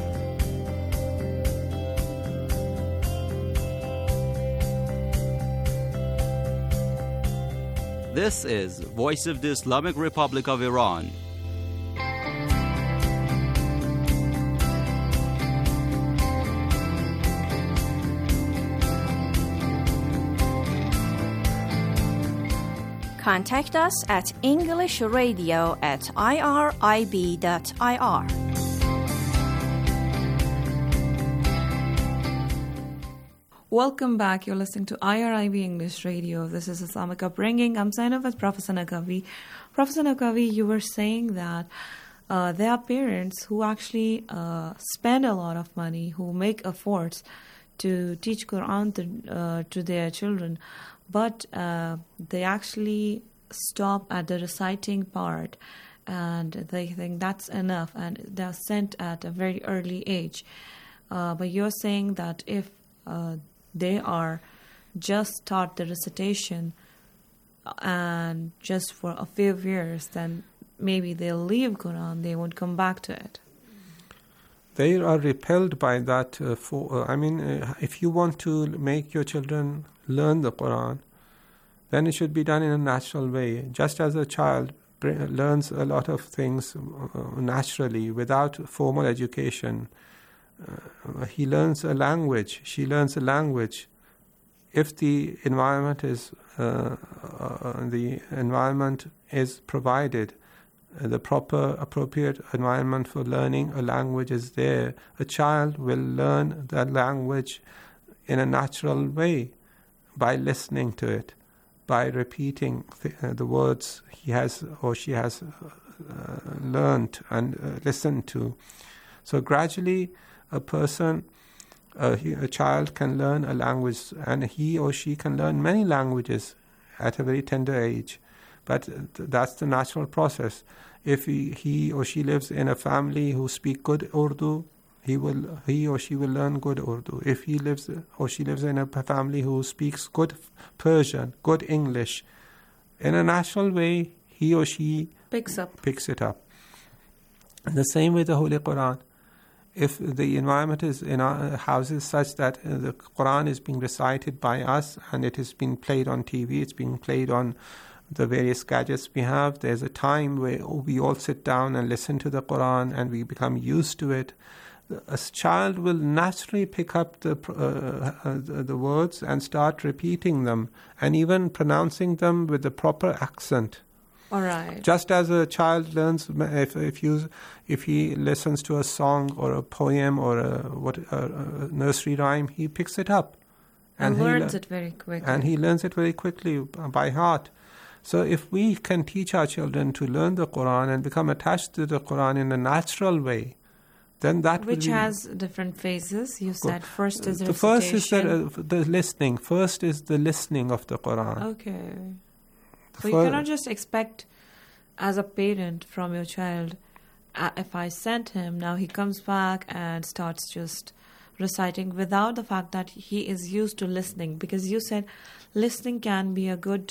[SPEAKER 19] This is Voice of the Islamic Republic of Iran.
[SPEAKER 20] Contact us at English Radio at irib dot I R.
[SPEAKER 17] Welcome back. You're listening to I R I B English Radio. This is Islamic Upbringing. I'm signed up with Professor Naqvi. Professor Naqvi, you were saying that uh, there are parents who actually uh, spend a lot of money, who make efforts to teach Quran to, uh, to their children, but uh, they actually stop at the reciting part, and they think that's enough, and they're sent at a very early age. Uh, but you're saying that if uh, they are just taught the recitation and just for a few years, then maybe they'll leave Quran, they won't come back to it.
[SPEAKER 18] They are repelled by that. Uh, for uh, I mean, uh, if you want to make your children learn the Quran, then it should be done in a natural way. Just as a child br- learns a lot of things uh, naturally without formal education, uh, he learns a language, she learns a language. If the environment is uh, uh, the environment is provided, uh, the proper appropriate environment for learning a language is there, a child will learn that language in a natural way by listening to it, by repeating th- uh, the words he has or she has uh, learned and uh, listened to. So gradually a person, uh, he, a child can learn a language, and he or she can learn many languages at a very tender age. But th- that's the natural process. If he, he or she lives in a family who speak good Urdu, He will, he or she will learn good Urdu. If he lives or she lives in a family who speaks good Persian, good English, in a natural way, he or she
[SPEAKER 17] picks up
[SPEAKER 18] picks it up. And the same with the Holy Quran. If the environment is in our houses such that the Quran is being recited by us and it is being played on T V, it's being played on the various gadgets we have, there's a time where we all sit down and listen to the Quran and we become used to it. A child will naturally pick up the, uh, uh, the the words and start repeating them and even pronouncing them with the proper accent.
[SPEAKER 17] All right.
[SPEAKER 18] Just as a child learns, if if you if he listens to a song or a poem or a what a, a nursery rhyme, he picks it up
[SPEAKER 17] and, and learns
[SPEAKER 18] le-
[SPEAKER 17] it very quickly.
[SPEAKER 18] And he learns it very quickly by heart. So if we can teach our children to learn the Quran and become attached to the Quran in a natural way, then that
[SPEAKER 17] which
[SPEAKER 18] will be,
[SPEAKER 17] has different phases. You said first is
[SPEAKER 18] the
[SPEAKER 17] recitation.
[SPEAKER 18] first is the, uh, the listening. First is the listening of the Quran.
[SPEAKER 17] Okay.
[SPEAKER 18] The
[SPEAKER 17] So you cannot just expect, as a parent, from your child, uh, if I sent him, now he comes back and starts just reciting without the fact that he is used to listening. Because you said listening can be a good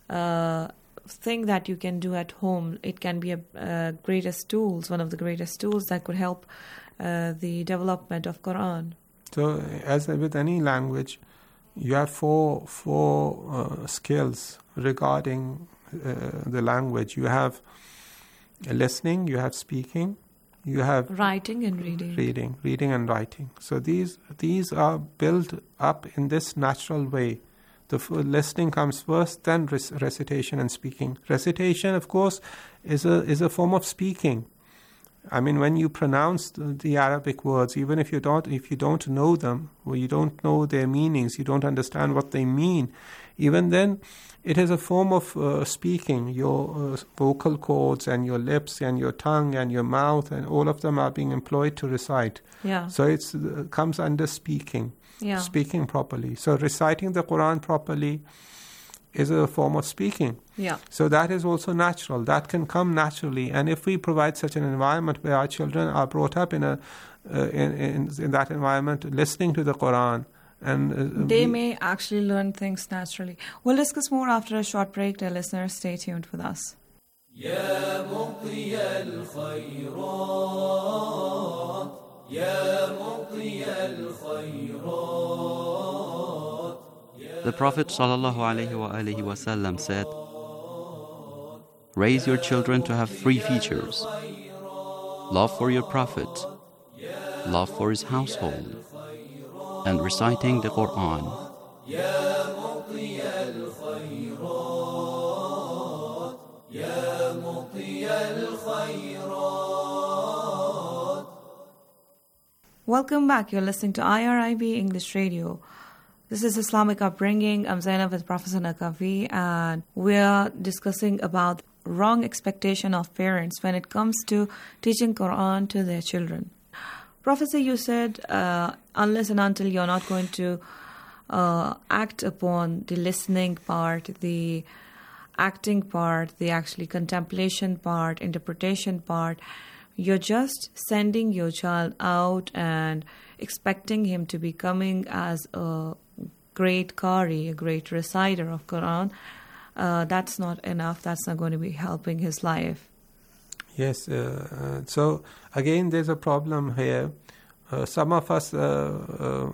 [SPEAKER 17] uh, thing that you can do at home. It can be a uh, greatest tools, one of the greatest tools that could help uh, the development of Quran.
[SPEAKER 18] So, as with any language, you have four four uh, skills regarding uh, the language. You have listening, you have speaking, you have
[SPEAKER 17] writing and reading.
[SPEAKER 18] Reading, reading and writing. So these these are built up in this natural way. The f- listening comes first, then rec- recitation and speaking. Recitation, of course, is a is a form of speaking. I mean, when you pronounce the, the Arabic words, even if you don't, if you don't know them, or you don't know their meanings, you don't understand what they mean, even then, it is a form of uh, speaking. Your uh, vocal cords and your lips and your tongue and your mouth and all of them are being employed to recite.
[SPEAKER 17] Yeah.
[SPEAKER 18] So it uh, comes under speaking,
[SPEAKER 17] yeah.
[SPEAKER 18] speaking properly. So reciting the Quran properly is a form of speaking.
[SPEAKER 17] Yeah.
[SPEAKER 18] So that is also natural. That can come naturally. And if we provide such an environment where our children are brought up in a uh, in, in in that environment, listening to the Quran, and uh,
[SPEAKER 17] they
[SPEAKER 18] we,
[SPEAKER 17] may actually learn things naturally. We'll discuss more after a short break. Dear listeners, stay tuned with us.
[SPEAKER 16] يا مطي الخيرات يا مطي الخيرات.
[SPEAKER 19] The Prophet ﷺ said, raise your children to have three features: love for your Prophet, love for his household, and reciting the Quran.
[SPEAKER 17] Welcome back. You're listening to I R I B English Radio. This is Islamic Upbringing. I'm Zainab with Professor Naqvi, and we're discussing about wrong expectation of parents when it comes to teaching Quran to their children. Professor, you said uh, unless and until you're not going to uh, act upon the listening part, the acting part, the actually contemplation part, interpretation part, you're just sending your child out and expecting him to be coming as a great qari, a great reciter of Quran. Uh, that's not enough. That's not going to be helping his life.
[SPEAKER 18] Yes. Uh, uh, so again, there's a problem here. Uh, some of us uh, uh,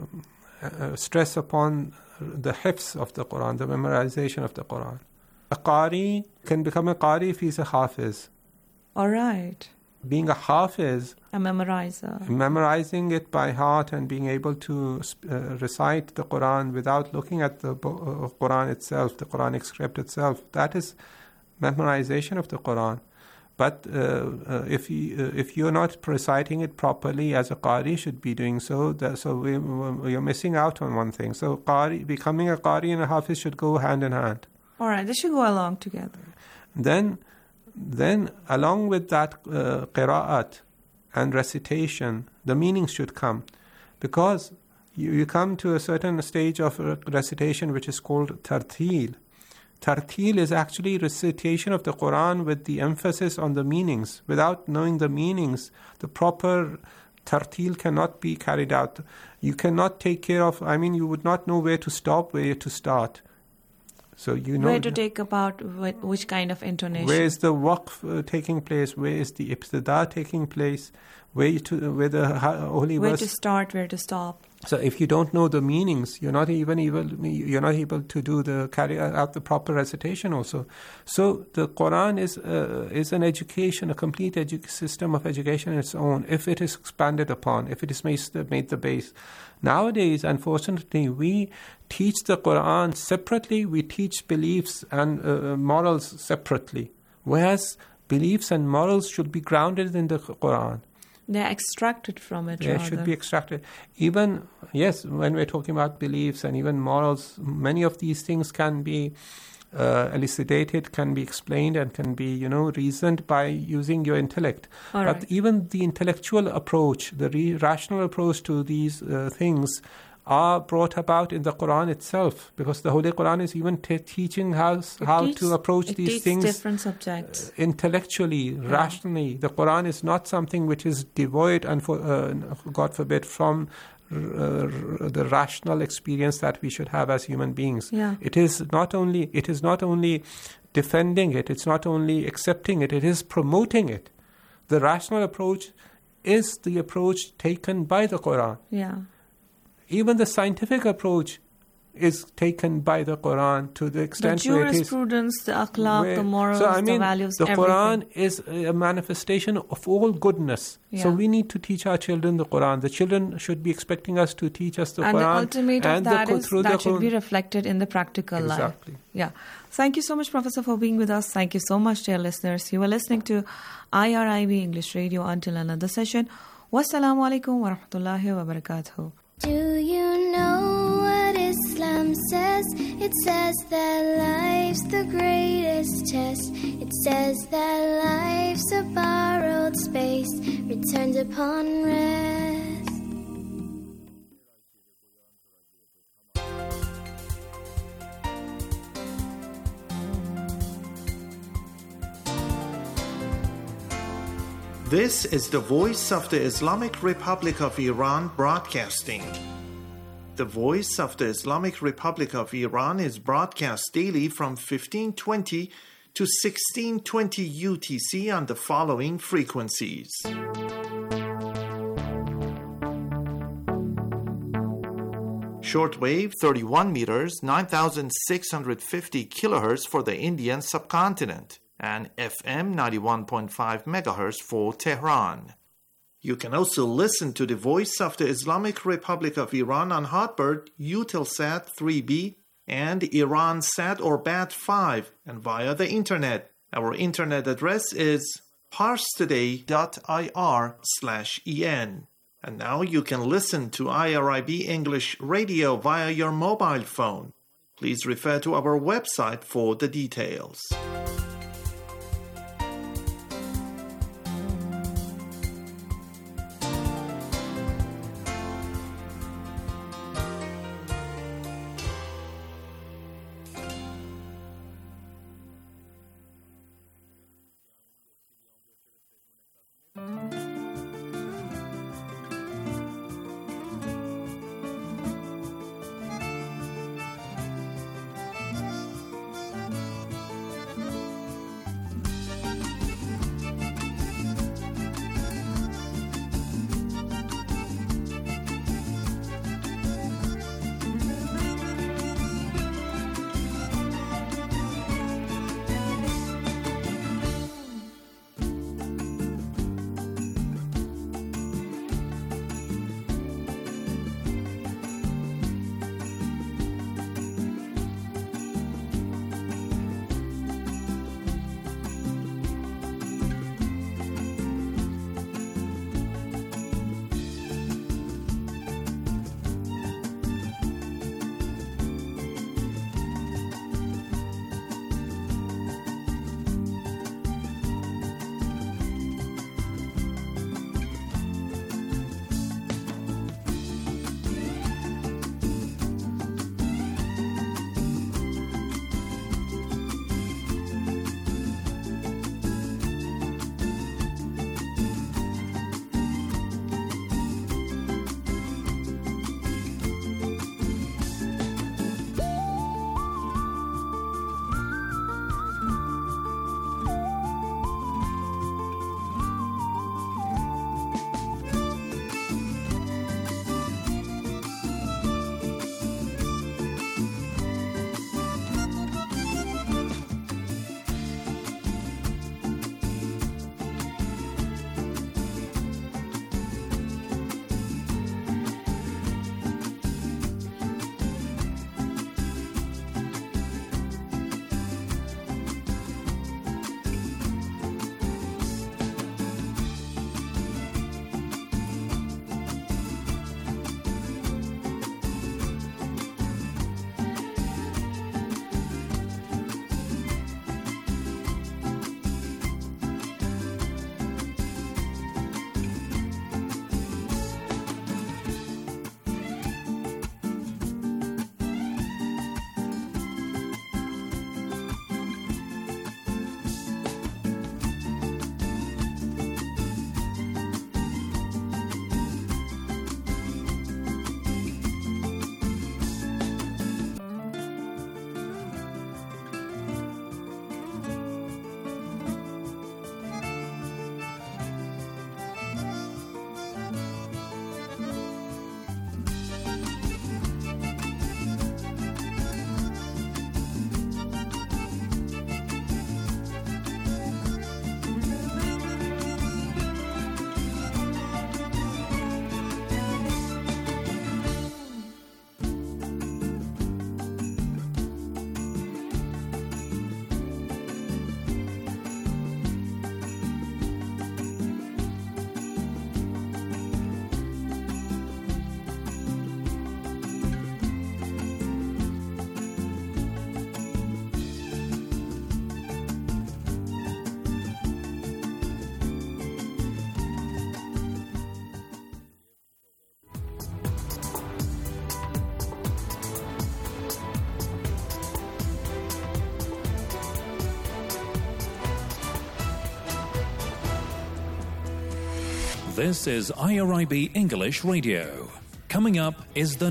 [SPEAKER 18] uh, stress upon the hifz of the Quran, the memorization of the Quran. A qari can become a qari if he's a hafiz.
[SPEAKER 17] All right.
[SPEAKER 18] Being a hafiz,
[SPEAKER 17] a memorizer,
[SPEAKER 18] memorizing it by heart and being able to uh, recite the Quran without looking at the uh, Quran itself, the Quranic script itself, that is memorization of the Quran. But uh, uh, if you uh, if you're not reciting it properly, as a qari should be doing so, that, so we, we, you're missing out on one thing. So qari, becoming a qari and a hafiz should go hand in hand.
[SPEAKER 17] All right, they should go along together.
[SPEAKER 18] Then. Then, along with that uh, qira'at and recitation, the meanings should come. Because you, you come to a certain stage of recitation which is called tartil. Tartil is actually recitation of the Quran with the emphasis on the meanings. Without knowing the meanings, the proper tartil cannot be carried out. You cannot take care of, I mean, you would not know where to stop, where to start. So you know
[SPEAKER 17] where to take about which kind of intonation.
[SPEAKER 18] Where is the waqf uh, taking place? Where is the ibtida taking place? Where to where the holy
[SPEAKER 17] where
[SPEAKER 18] verse?
[SPEAKER 17] to start, where to stop.
[SPEAKER 18] So if you don't know the meanings, you're not even able you're not able to do the carry out the proper recitation also. So the Quran is uh, is an education, a complete edu- system of education in its own. If it is expanded upon, if it is made the, made the base. Nowadays, unfortunately, we teach the Quran separately. We teach beliefs and uh, morals separately, whereas beliefs and morals should be grounded in the Quran.
[SPEAKER 17] They're extracted from it.
[SPEAKER 18] They
[SPEAKER 17] rather.
[SPEAKER 18] should be extracted. Even, yes, when we're talking about beliefs and even morals, many of these things can be uh, elucidated, can be explained, and can be, you know, reasoned by using your intellect.
[SPEAKER 17] All
[SPEAKER 18] but
[SPEAKER 17] right.
[SPEAKER 18] even the intellectual approach, the re- rational approach to these uh, things are brought about in the Quran itself, because the Holy Quran is even t- teaching how, how
[SPEAKER 17] teaches,
[SPEAKER 18] to approach
[SPEAKER 17] it
[SPEAKER 18] these things
[SPEAKER 17] different subjects.
[SPEAKER 18] Uh, intellectually, yeah. rationally. The Quran is not something which is devoid, and for, uh, God forbid, from uh, the rational experience that we should have as human beings.
[SPEAKER 17] Yeah.
[SPEAKER 18] It is not only it is not only defending it, it's not only accepting it, it is promoting it. The rational approach is the approach taken by the Quran.
[SPEAKER 17] Yeah.
[SPEAKER 18] Even the scientific approach is taken by the Quran to the extent
[SPEAKER 17] the
[SPEAKER 18] where it is.
[SPEAKER 17] jurisprudence, the akhlaq,
[SPEAKER 18] where,
[SPEAKER 17] the morals,
[SPEAKER 18] so, I mean,
[SPEAKER 17] the values,
[SPEAKER 18] the
[SPEAKER 17] everything.
[SPEAKER 18] Quran is a manifestation of all goodness.
[SPEAKER 17] Yeah.
[SPEAKER 18] So we need to teach our children the Quran. The children should be expecting us to teach us the
[SPEAKER 17] and
[SPEAKER 18] Quran.
[SPEAKER 17] And the ultimate
[SPEAKER 18] and
[SPEAKER 17] of that
[SPEAKER 18] the,
[SPEAKER 17] is
[SPEAKER 18] through
[SPEAKER 17] that
[SPEAKER 18] the
[SPEAKER 17] should
[SPEAKER 18] Quran.
[SPEAKER 17] be reflected in the practical
[SPEAKER 18] exactly.
[SPEAKER 17] life. Yeah. Thank you so much, Professor, for being with us. Thank you so much, dear listeners. You were listening to I R I B English Radio. Until another session. Wassalamu alaikum wa rahmatullahi wa barakatuh.
[SPEAKER 21] Do you know what Islam says? It says that life's the greatest test. It says that life's a borrowed space, returned upon rest.
[SPEAKER 3] This is the voice of the Islamic Republic of Iran broadcasting. The voice of the Islamic Republic of Iran is broadcast daily from fifteen twenty to sixteen twenty U T C on the following frequencies. Shortwave thirty-one meters, nine thousand six hundred fifty kilohertz for the Indian subcontinent, and F M ninety-one point five megahertz for Tehran. You can also listen to the voice of the Islamic Republic of Iran on Hotbird, Eutelsat three B, and Iransat or B A T five, and via the internet. Our internet address is parstoday.ir slash en. And now you can listen to I R I B English Radio via your mobile phone. Please refer to our website for the details.
[SPEAKER 13] This is I R I B English Radio. Coming up is the